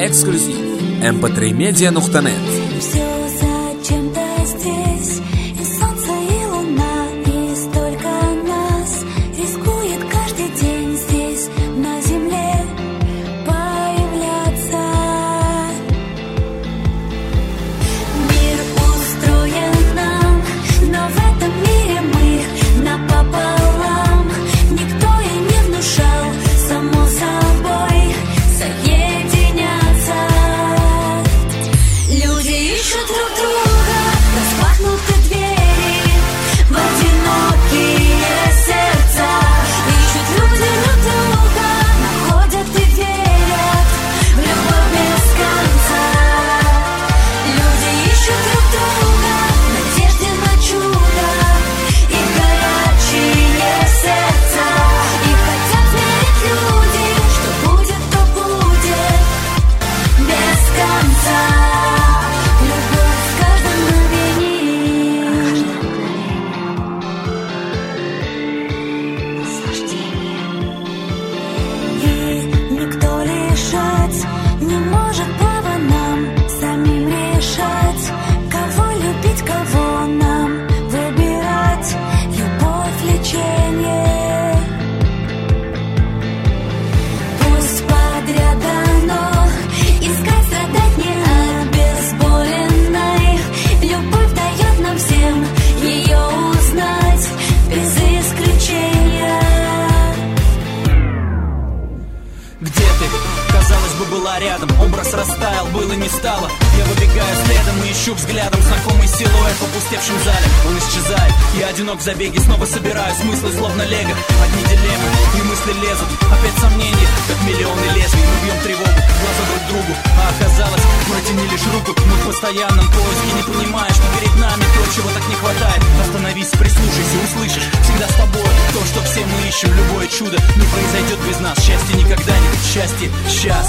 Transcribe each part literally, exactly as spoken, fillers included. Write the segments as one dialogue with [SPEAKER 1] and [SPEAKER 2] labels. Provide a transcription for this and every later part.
[SPEAKER 1] эксклюзив. эм пэ три медиа точка нет.
[SPEAKER 2] Не может права нам самим решать, кого любить, кого нам выбирать. Любовь, лечение, пусть подряд дано искать, страдать не обезболенной. Любовь дает нам всем ее узнать без исключения.
[SPEAKER 3] Где ты? Казалось бы, была рядом, образ растаял, было не стало. Я выбегаю следом и ищу взглядом знакомый силуэт в опустевшем зале. Он исчезает, я одинок в забеге, снова собираю смыслы, словно лего. Одни дилеммы и мысли лезут, опять сомнения, как миллионы лезвий. Мы бьем тревогу, глаза друг другу, а оказалось, протяни лишь руку. Мы в постоянном поиске, не понимая, что перед нами то, чего так не хватает. Остановись, прислушайся, услышишь, всегда с тобой то, что все мы ищем. Любое чудо не произойдет без нас, счастье никогда не будет, счастье сейчас.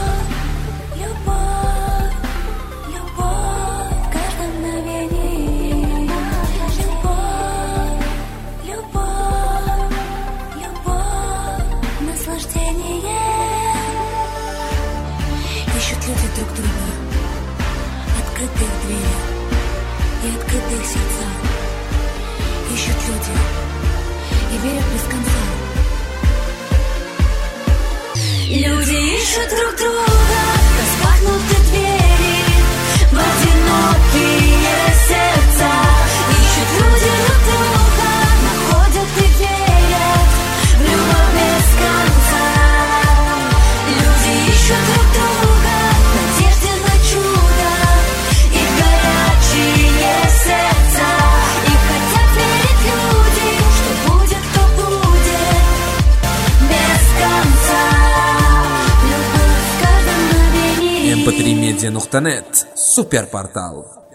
[SPEAKER 2] Ищут люди друг друга, открытые двери и открытые сердца. Ищут люди и верят без конца. Люди ищут друг друга, распахнуты двери в одинокие сердца. Ищут люди друг друга, находят и верят в любовь без конца. Люди ищут друг друга, надежде на чудо и горячие сердца. И хотят верить люди, что будет, то будет без конца. Любовь в каждом мгновении.
[SPEAKER 1] эм пэ три медиа точка нет. Суперпортал.